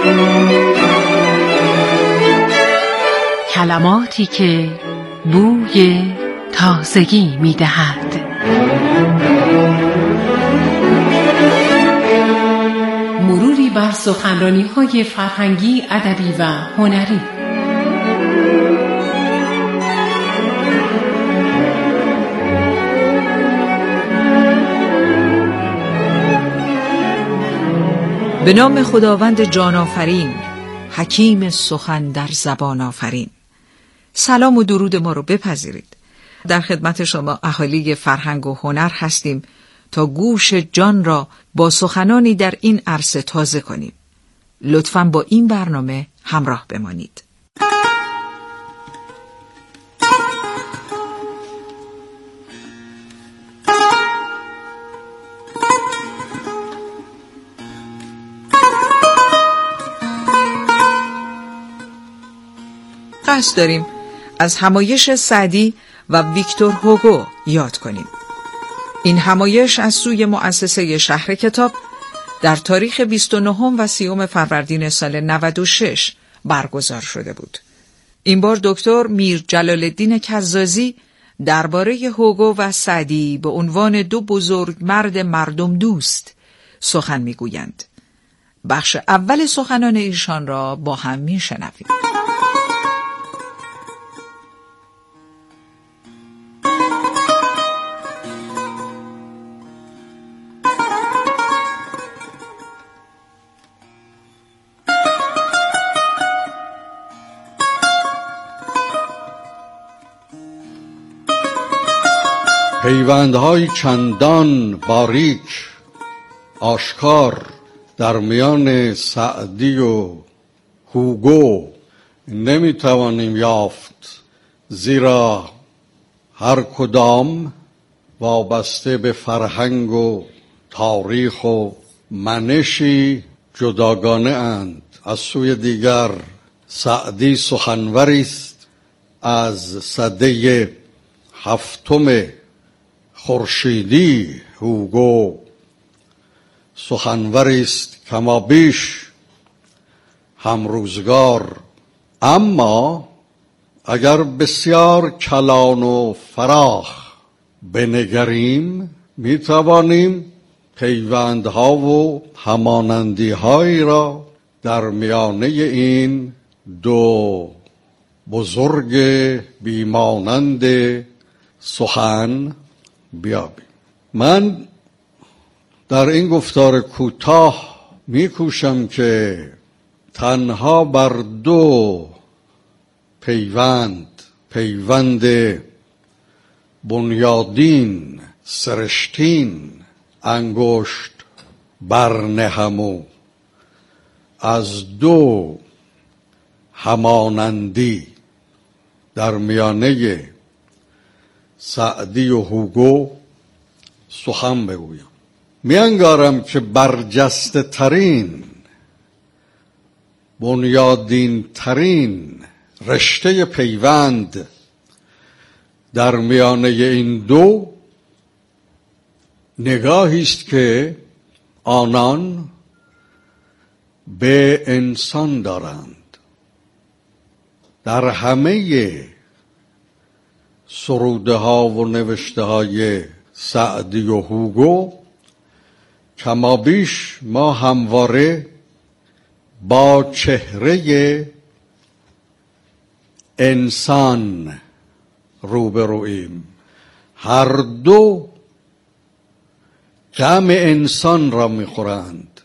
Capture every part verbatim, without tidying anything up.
کلماتی که بوی تازگی می دهد. مروری بر سخنرانی‌های فرهنگی، ادبی و هنری. به نام خداوند جان آفرین، حکیم سخن در زبان آفرین. سلام و درود ما رو بپذیرید. در خدمت شما اهالی فرهنگ و هنر هستیم تا گوش جان را با سخنانی در این عرصه تازه کنیم. لطفاً با این برنامه همراه بمانید. قصد داریم از همایش سعدی و ویکتور هوگو یاد کنیم. این همایش از سوی مؤسسه شهر کتاب در تاریخ بیست و نهم و سیوم فروردین سال نود و شش برگزار شده بود. این بار دکتر میر جلال الدین کزازی درباره هوگو و سعدی به عنوان دو بزرگ مرد مردم دوست سخن میگویند. بخش اول سخنان ایشان را با هم میشنویم. پیوندهای چندان باریک آشکار در میان سعدی و هوگو نمیتوانیم یافت، زیرا هر کدام وابسته به فرهنگ و تاریخ و منشی جداگانه اند. از سوی دیگر سعدی سخنوری است از سده هفتم خورشیدی، هوگو سخنوری است کمابیش همروزگار. اما اگر بسیار کلان و فراخ بنگریم میتوانیم پیوندها و همانندی‌هایی را در میانه این دو بزرگ بیمانند سخن بیابیم. من در این گفتار کوتاه میکوشم که تنها بر دو پیوند پیوند بنیادین سرشتین انگشت برنهم و از دو همانندی در میانه سعدی و هوگو سخن بگویم. میانگارم که برجسته ترین بنیادین ترین رشته پیوند در میانه این دو نگاهی است که آنان به انسان دارند. در همه سروده ها و نوشته های سعدی و هوگو کمابیش ما همواره با چهره انسان روبرویم. هر دو غم انسان را میخورند.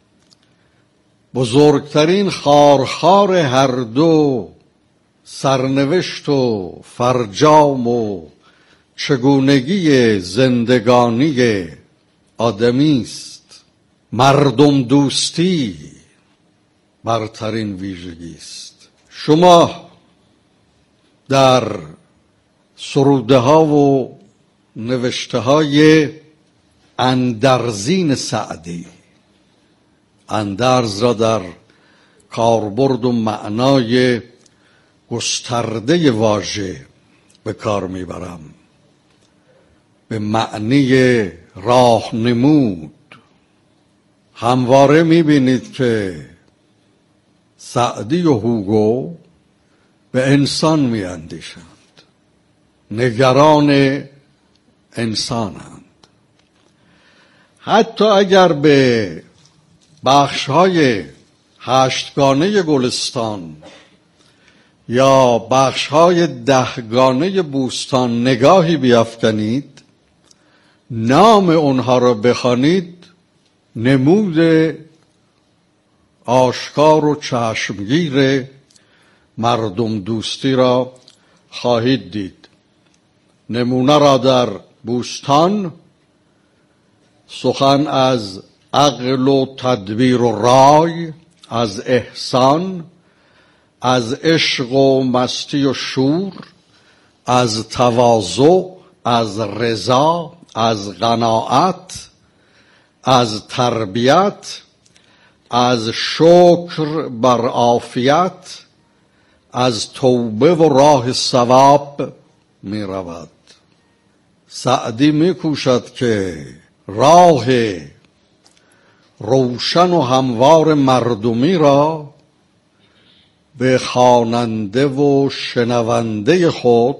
بزرگترین خارخار هر دو سرنوشت و فرجام و چگونگی زندگانی آدمی است. مردم دوستی برترین ویژگی است. شما در سروده ها و نوشته های اندرزین سعدی، اندرز را در کاربرد و معنای گسترده واژه به کار میبرم، به معنی راهنمود. همواره میبینید که سعدی و هوگو به انسان می اندیشند، نگران انسانند. حتی اگر به بخش‌های هشتگانه گلستان یا بخش‌های دهگانه بوستان نگاهی بیفکنید، نام اونها را بخوانید، نمود آشکار و چشمگیر مردم دوستی را خواهید دید. نمونه را در بوستان سخن از عقل و تدبیر و رای، از احسان، از عشق و مستی و شور، از تواضع، از رضا، از قناعت، از تربیت، از شکر بر عافیت، از توبه و راه ثواب می رود. سعدی می کوشد که راه روشن و هموار مردمی را به خواننده و شنونده خود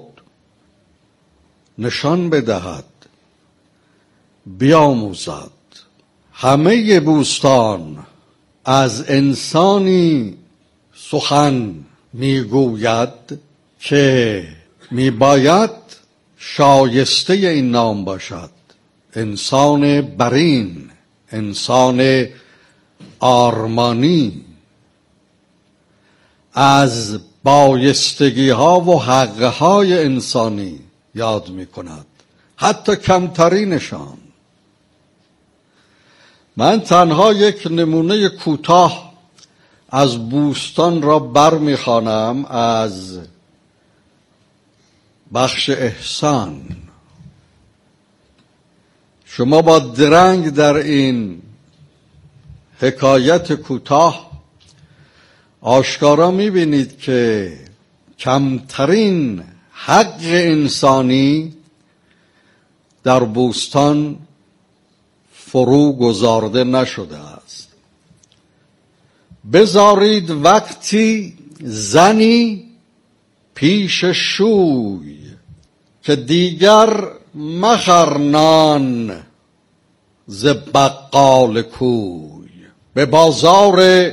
نشان بدهد، بیاموزد. همه بوستان از انسانی سخن میگوید که میباید شایسته این نام باشد، انسان برین، انسان آرمانی. از بایستگی ها و حق های انسانی یاد می کند، حتی کمترینشان. من تنها یک نمونه کوتاه از بوستان را برمی خوانم، از بخش احسان. شما با درنگ در این حکایت کوتاه آشکارا می‌بینید که کمترین حق انسانی در بوستان فرو گذارده نشده است. بذارید وقتی زنی پیش شوی که دیگر مخر نان ز بقال کوی، به بازار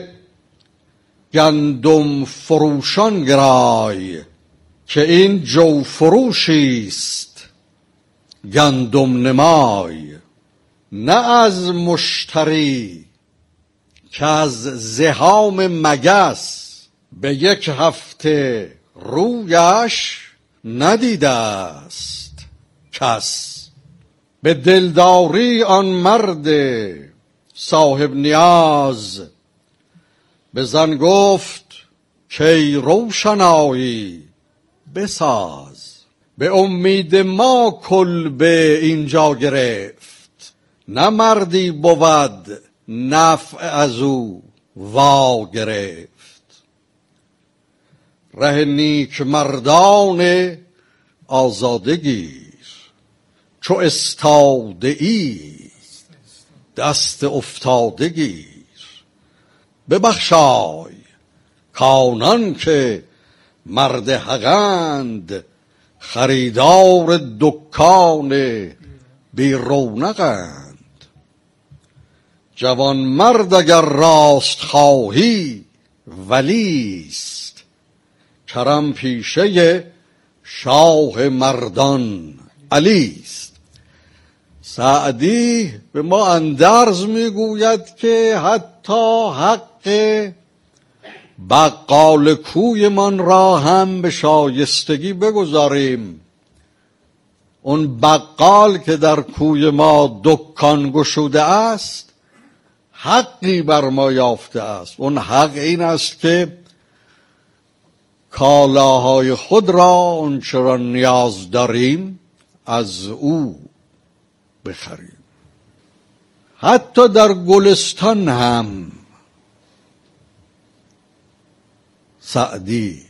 گندم فروشان گرای که این جو فروشیست گندم نمای. نه از مشتری که از زحام مگس به یک هفته رویش ندیده است کس. به دلداری آن مرد صاحب نیاز به زن گفت که روشنایی بساز. به امید ما کلبه اینجا گرفت، نه مردی بود نفع از او وا گرفت. ره نیک مردان آزادگیر، چو استاده ای دست افتاده گیر. ببخشای کانان که مرد حقند، خریدار دکان بی رونقند. جوان مرد اگر راست خواهی ولیست، کرم پیشه شاه مردان علیست. سعدی به ما اندرز میگوید که حتی حق بقال کوی من را هم به شایستگی بگذاریم. اون بقال که در کوی ما دکان گشوده است حقی بر ما یافته است. اون حق این است که کالاهای خود را اونچه را نیاز داریم از او بخریم. حتی در گلستان هم سعدی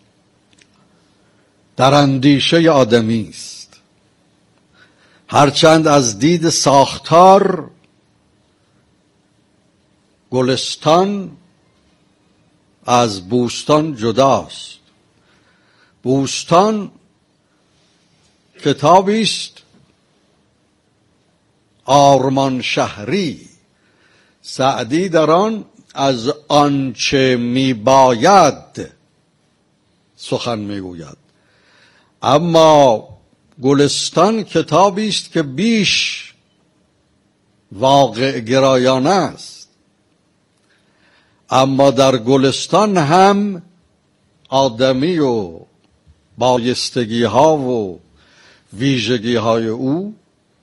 در اندیشه آدمی است. هرچند از دید ساختار گلستان از بوستان جداست. بوستان کتابی است آرمان شهری. سعدی در آن از آنچه میباید سخن میگوید، اما گلستان کتابی است که بیش واقع گرایانه است. اما در گلستان هم آدمی و بایستگی ها و ویژگی های او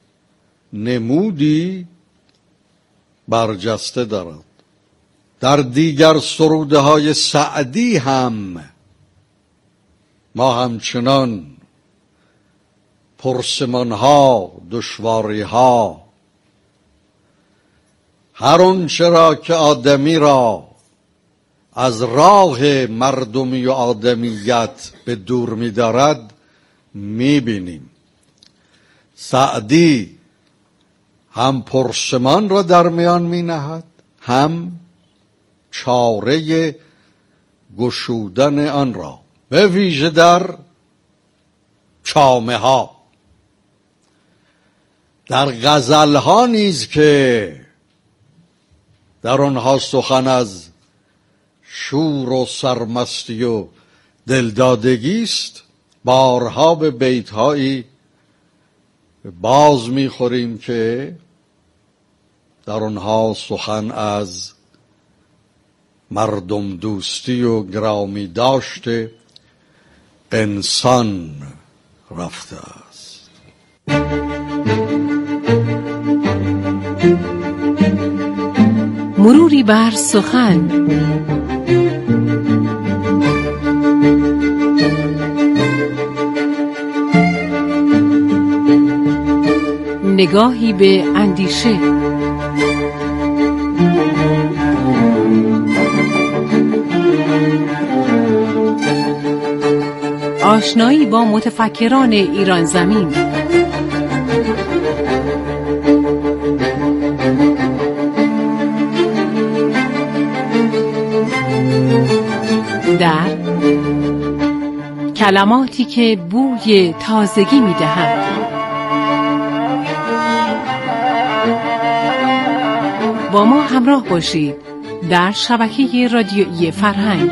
نمودی برجسته دارد. در دیگر سروده های سعدی هم ما همچنان پرسمان ها، دشواری ها، هر آنچه را که آدمی را از راه مردمی و آدمیت به دور می دارد می بینیم. سعدی هم پرسمان را در میان می نهد، هم چاره گشودن آن را، به ویژه در چامه ها. در غزل ها نیز که در آنها سخن از شور و سرمستی و دلدادگی است، بارها به بیتهایی باز میخوریم که در آنها سخن از مردم دوستی و گرامی داشته انسان رفته است. مروری بر سخن. نگاهی به اندیشه. آشنایی با متفکران ایران زمین. در کلماتی که بوی تازگی می‌دهند. با ما همراه باشید در شبکه رادیویی فرهنگ.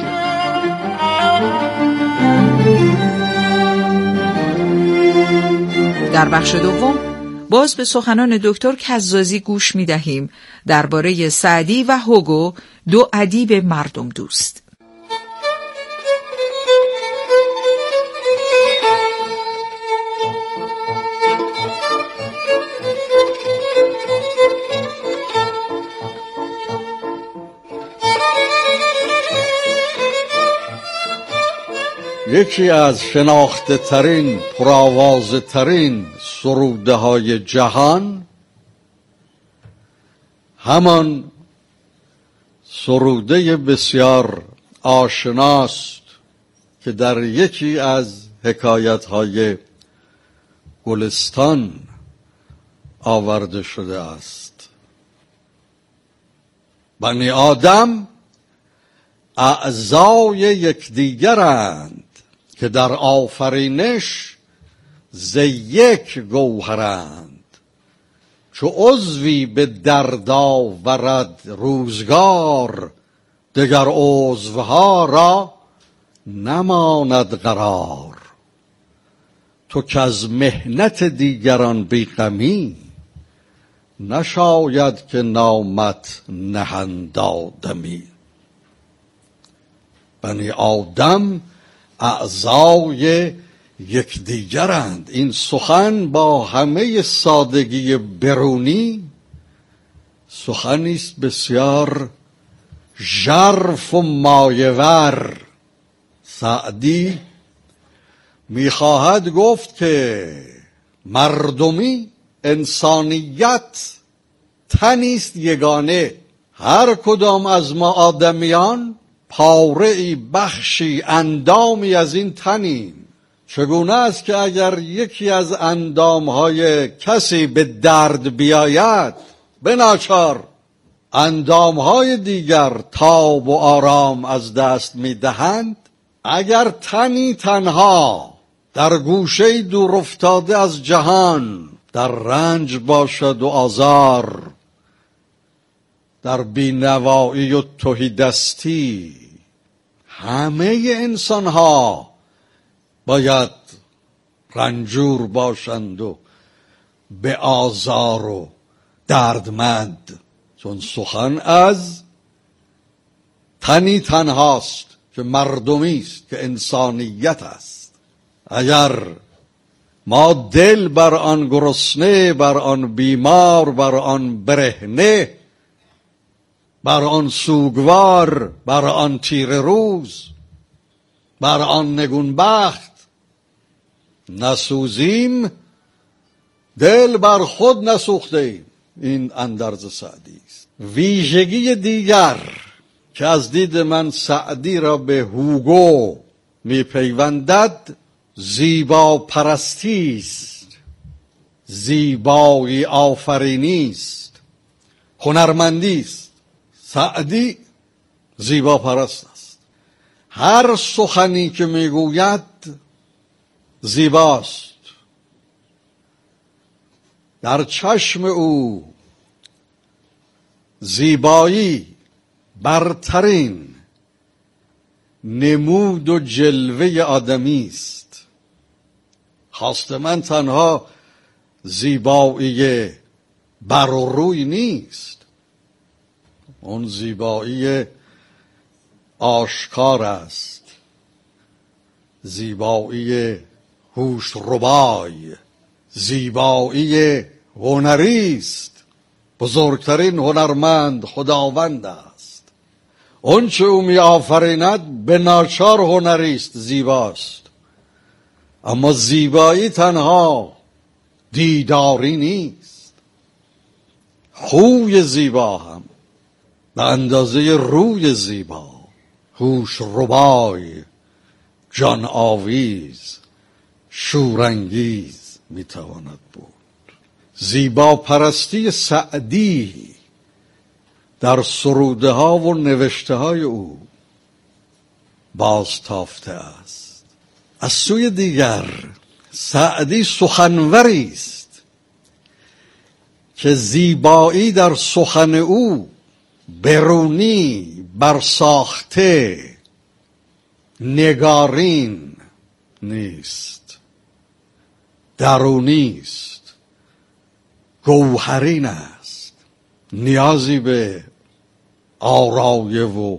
در بخش دوم باز به سخنان دکتر کزازی گوش می دهیم درباره سعدی و هوگو، دو ادیب مردم دوست. یکی از شناخته ترین، پرآوازه ترین سروده های جهان همان سروده بسیار آشناست که در یکی از حکایت های گلستان آورده شده است. بنی آدم اعضای یکدیگرند که در آفرینش ز یک گوهرند، چو عضوی به درد آورد روزگار، دگر عضوها را نماند قرار. تو که از محنت دیگران بیغمی، نشاید که نامت نهند آدمی. بنی آدم اعضای یکدیگرند. این سخن با همه سادگی برونی سخنی است بسیار ژرف و مایه‌ور. سعدی میخواهد گفت که مردمی، انسانیت تنی است یگانه. هر کدام از ما آدمیان پاره‌ای، بخشی، اندامی از این تنیم. چگونه است که اگر یکی از اندامهای کسی به درد بیاید، به ناچار اندامهای دیگر تاب و آرام از دست میدهند، اگر تنی تنها در گوشه دور افتاده از جهان در رنج باشد و آزار، در بینوایی و تهیدستی، همه انسان ها باید رنجور باشند و به آزار و دردمند، چون سخن از تنی تنهاست که مردمی است، که انسانیت است. اگر ما دل بر آن گرسنه، بر آن بیمار، بر آن برهنه، بر آن سوگوار، بر آن تیره روز، بر آن نگونبخت نسوزیم، دل بر خود نسوخته ایم. این اندرز سعدی است. ویژگی دیگر که از دید من سعدی را به هوگو می پیوندد، زیبا پرستی است، زیبایی آفرینی است، هنرمندی است. سعدی زیبا پرست است. هر سخنی که میگوید زیباست. در چشم او زیبایی برترین نمود و جلوه آدمی است. خواست من تنها زیبایی بر و روی نیست، اون زیبایی آشکار است، زیبایی هوش ربای، زیبایی هنری است. بزرگترین هنرمند خداوند است. اون چه او می آفریند به ناچار هنری است، زیباست. اما زیبایی تنها دیداری نیست، خوی زیبا هم به اندازه روی زیبا، هوش ربای، جان آویز، شورانگیز میتواند بود. زیبا پرستی سعدی در سروده ها و نوشته های او باز تافته است. از سوی دیگر سعدی سخنوری است که زیبایی در سخن او برونی، برساخته، نگارین نیست، درونی است، گوهرین است. نیازی به آرایه و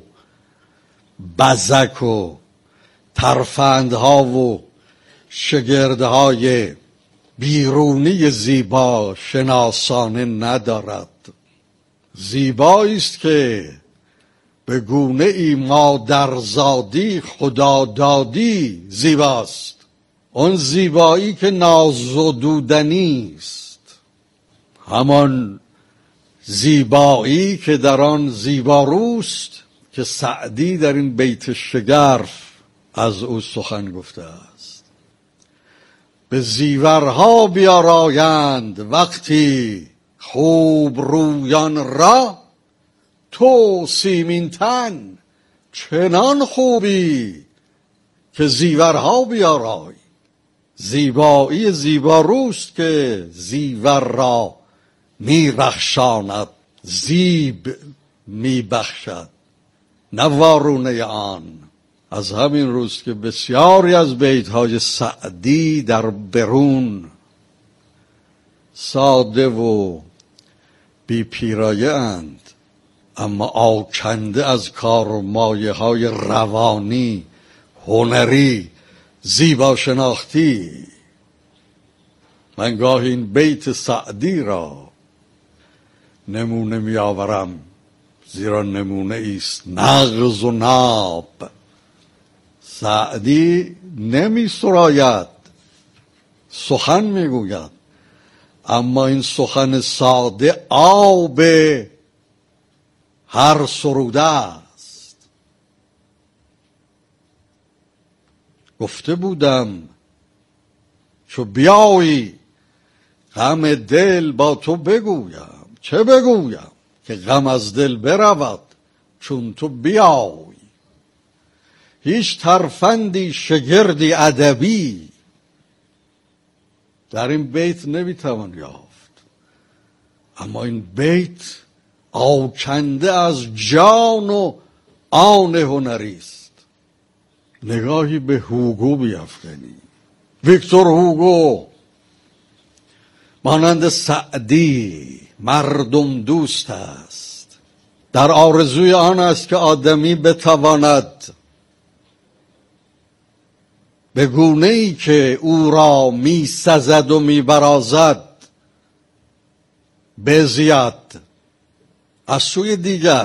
بزک و ترفندها و شگردهای بیرونی زیبا شناسانه ندارد. زیبایی است که به گونه ای مادرزادی خدادادی زیباست. اون زیبایی که نازدودنی است، همان زیبایی که در آن زیباروست که سعدی در این بیت شگرف از او سخن گفته است. به زیورها بیارایند وقتی خوب رویان را، تو سیمین تن چنان خوبی که زیورها بیارای. زیبایی زیباروست که زیور را می رخشاند، زیب می بخشد، نه وارونه آن. از همین روز که بسیاری از بیتهای سعدی در برون ساده و بی پیرایه اند، اما آکنده از کار و مایه های روانی، هنری، زیبا شناختی. من گاهی این بیت سعدی را نمونه می آورم، زیرا نمونه ایست نغز و ناب. سعدی نمی سراید، سخن می گوید، اما این سخن ساده آب هر سروده است. گفته بودم چو بیایی غم دل با تو بگویم. چه بگویم که غم از دل برود چون تو بیای. هیچ ترفندی شگردی ادبی در این بیت نمیتوان یافت، اما این بیت آکنده از جان و آن هنری است. نگاهی به هوگو بیفکنیم. ویکتور هوگو مانند سعدی مردم دوست است. در آرزوی آن است که آدمی بتواند به گونه‌ای که او را می سزد و می برازد بزید. از سوی دیگر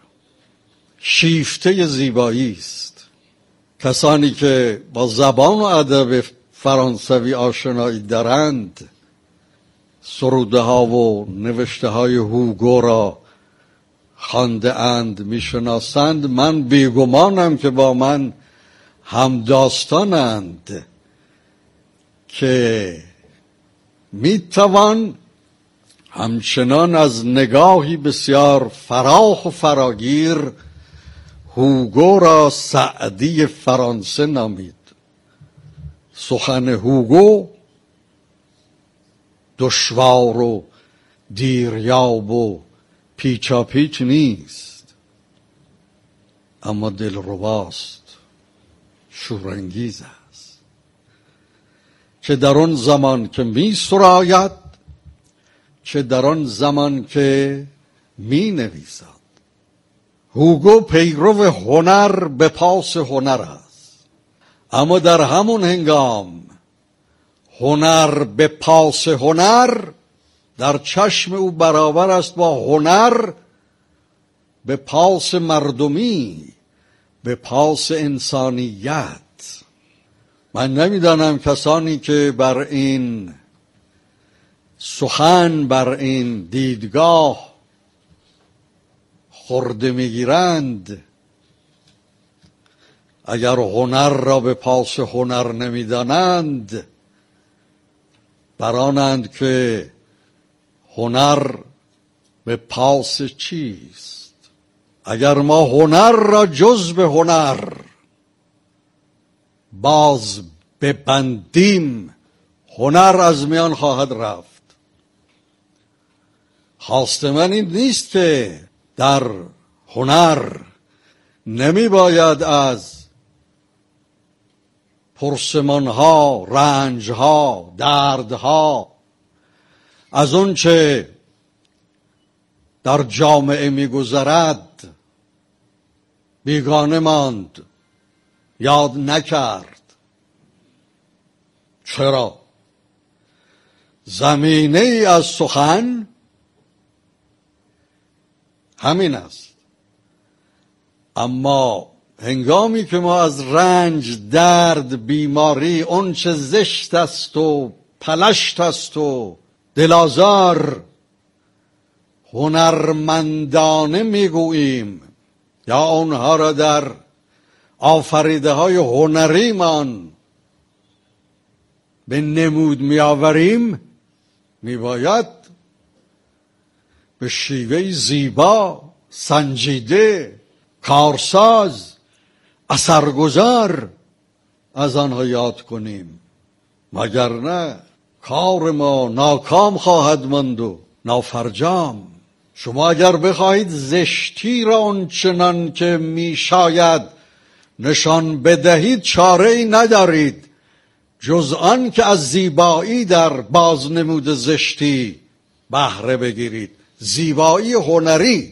شیفته زیبایی است. کسانی که با زبان و ادب فرانسوی آشنایی دارند سروده ها و نوشته های هوگو را خوانده اند، می شناسند. من بیگمانم که با من هم داستانند که می توان همچنان از نگاهی بسیار فراخ و فراگیر هوگو را سعدی فرانسه نامید. سخن هوگو دشوار و دیریاب و پیچاپیچ نیست، اما دلرباست، شورانگیز است. چه در آن زمان که می سراید، چه در آن زمان که می نویسد. هوگو پیرو هنر به پاس هنر است، اما در همون هنگام هنر به پاس هنر در چشم او برابر است با هنر به پاس مردمی، به پاس انسانیت. من نمیدانم کسانی که بر این سخن، بر این دیدگاه خورده میگیرند، اگر هنر را به پاس هنر نمیدانند برانند که هنر به پاس چیست. اگر ما هنر را جز به هنر باز ببندیم، هنر از میان خواهد رفت. خواست من این نیست که در هنر نمی باید از پرسمانها، رنجها، دردها، از اون چه در جامعه میگذرد بیگانه ماند، یاد نکرد. چرا؟ زمینه ای از سخن همین است. اما هنگامی که ما از رنج، درد، بیماری، اون چه زشت است و پلشت است و دلازار هنرمندانه میگوییم یا اونها را در آفریده های هنری من به نمود میآوریم، میباید به شیوه زیبا، سنجیده، کارساز، اثرگذار از آنها یاد کنیم، مگر نه کار ما ناکام خواهد ماند و نافرجام. شما اگر بخواهید زشتی را آنچنان که می شاید نشان بدهید، چاره ای ندارید جز آن که از زیبایی در بازنمود زشتی بهره بگیرید. زیبایی هنری.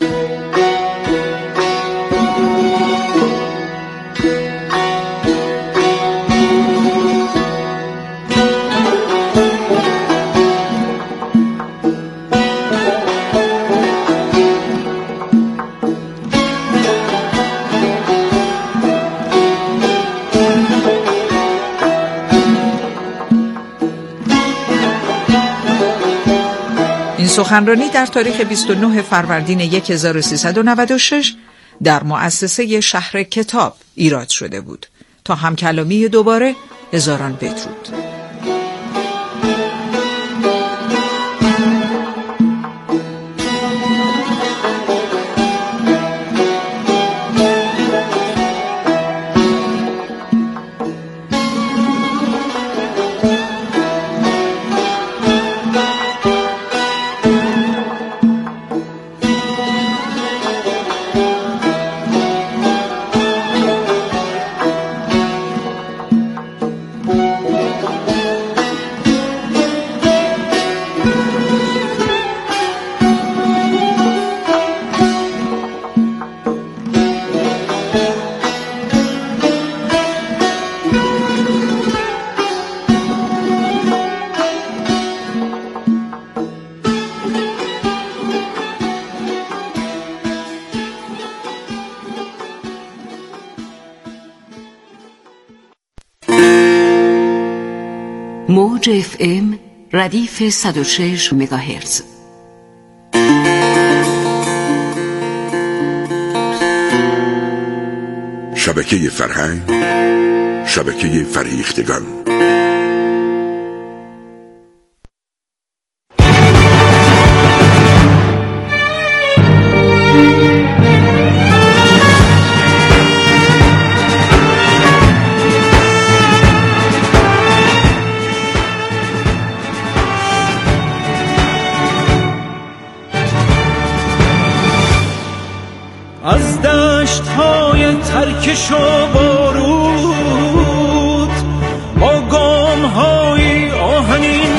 سخنرانی در تاریخ بیست و نه فروردین هزار و سیصد و نود و شش در مؤسسه شهر کتاب ایراد شده بود. تا همکلامی دوباره، هزاران بدرود. موج اف ام ردیف صد و شش مگاهرتز. شبکه فرهنگ، شبکه فریختگان. از دشت های ترکش و بارود با گام های آهنین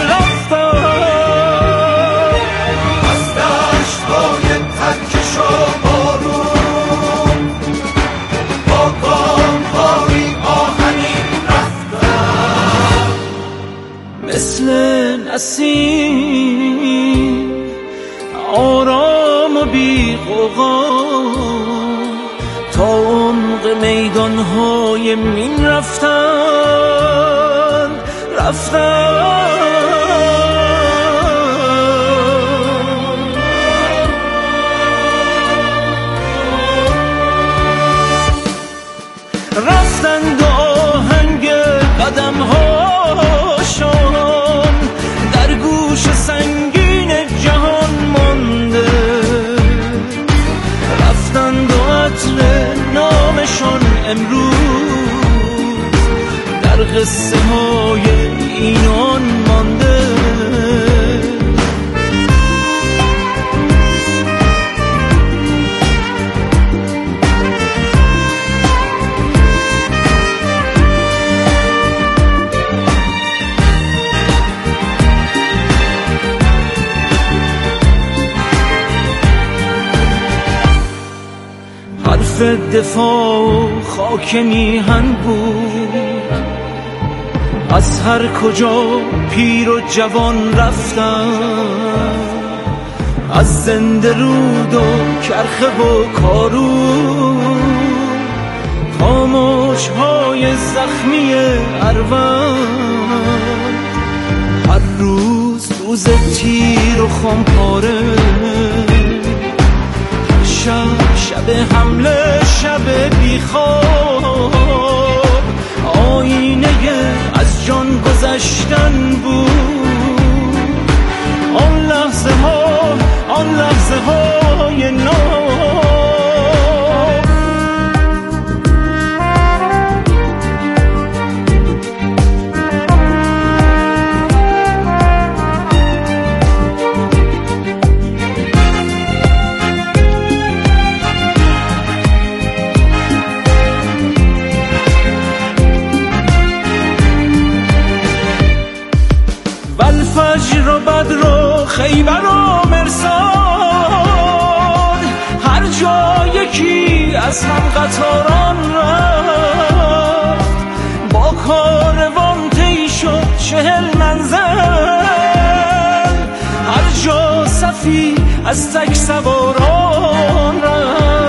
رفتم، از دشت های ترکش و بارود با گام های آهنین رفتم، مثل نسیم آرام و بی غوغا تا عمق میدان‌های مین رفتن رفتن رفتن دو آهنگ قدم‌هاشان در گوش سنگین جهان مانده، رفتن دو عطر نامشان امروز در قصه های اینان مانده. حرف دفاع خاک میهن بود، از هر کجا پیر و جوان رفتن، از زنده رود و کرخه و کارو تا موج‌های زخمی اروند، هر روز روز تیر و خمپاره، شب شب حمله شب بیخواب، آینه از جان گذشتن بود، آن لحظه ها آن لحظه های ناب. فجر و بدر و خیبر و مرصاد، هر جا یکی از هم قطاران رفت، با کاروان طی شد چهل منزل، هر جا صفی از تک سواران رفت.